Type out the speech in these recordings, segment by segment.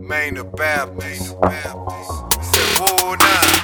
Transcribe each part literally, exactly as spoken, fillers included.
Main the Baptist. Said, whoa, nah.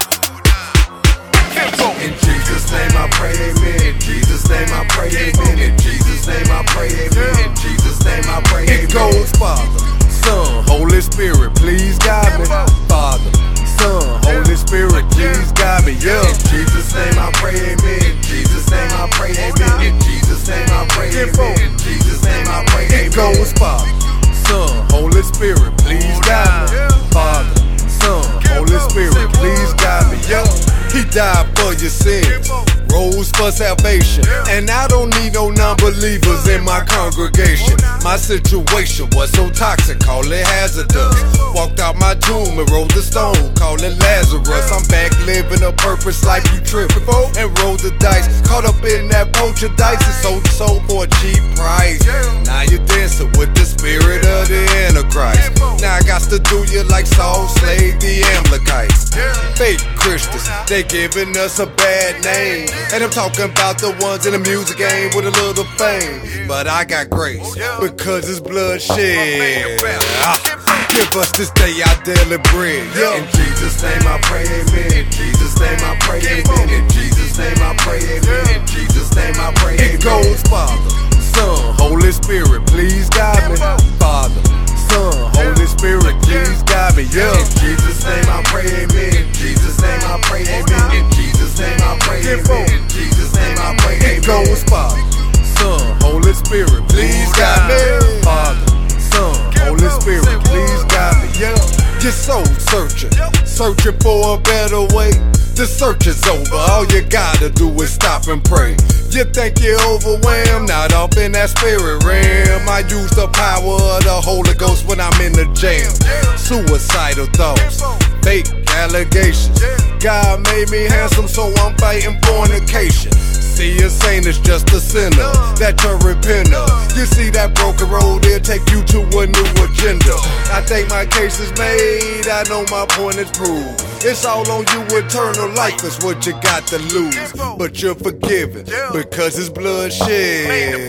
In Jesus' name I pray, amen. In Jesus' name I pray, amen. In Jesus' name I pray, amen. In Jesus' name I pray, amen. It goes Father, Son, Holy Spirit, please guide me. Father, Son, Holy Spirit, please guide me. Yeah. In Jesus' name I pray, amen. In Jesus' name I pray, amen. In Jesus' name I pray, amen. In Jesus' name I pray, amen. It goes Father, Son, Holy Spirit, please guide me. Father, Son, Holy Spirit, please guide me. Yeah. He died for your sins, rose for salvation, and I don't need no non-believers in my congregation. My situation was so toxic, call it hazardous. Walked out my tomb and rolled the stone, call it Lazarus. I'm back living a purpose life you tripping for, and rolled the dice. Caught up in that poacher dice and sold the soul for a cheap price. Now you're dancing with the spirit of the Antichrist. Now I got to do you like Saul slayed the Amalekites. Fake Christians, they giving us a bad name, and I'm talking about the ones in the music game with a little fame. But I got grace because it's bloodshed. Ah, give us this day our daily bread. Yeah. In Jesus' name I pray, amen. In Jesus' name I pray, amen. In Jesus' name I pray, amen. In Jesus' name I pray, amen. It goes Father, Son, Holy Spirit, please guide me. Father, Son, Holy Spirit, please guide me. Yeah. In Jesus' name I pray, amen. In Jesus' name I pray, amen. In Jesus' name I pray, amen. In Jesus' name I pray, amen. It goes Father, Son, Holy Spirit, please guide me. Father, Son, Holy Spirit, please guide me. Yeah. You're soul searching, searching for a better way. The search is over, all you gotta do is stop and pray. You think you're overwhelmed, not up in that spirit realm. I use the power of the Holy Ghost when I'm in the jam. Suicidal thoughts, fake allegations. God made me handsome, so I'm fighting fornication. See, a saint is just a sinner that you're repenter. You see that broken road, it'll take you to a new agenda. I think my case is made, I know my point is proved. It's all on you, eternal life is what you got to lose. But you're forgiven because it's bloodshed.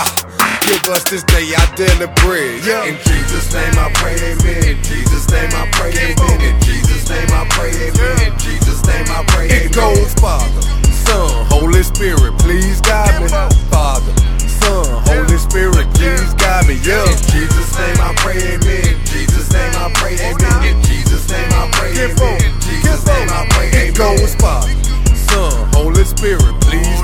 Give us this day our daily bread. Yeah. In Jesus' name I pray, amen. In Jesus' name I pray, amen. In Jesus' name I pray, amen. In Jesus' name I pray, amen. It goes Father, Son, Holy Spirit, please guide me. Father, Son, Holy Spirit, please guide me. Yeah. In Jesus' name I pray, amen. In Jesus' name I pray, amen. In Jesus' name I pray, amen. In Jesus' name I pray, amen. It goes Father, Son, Holy Spirit, please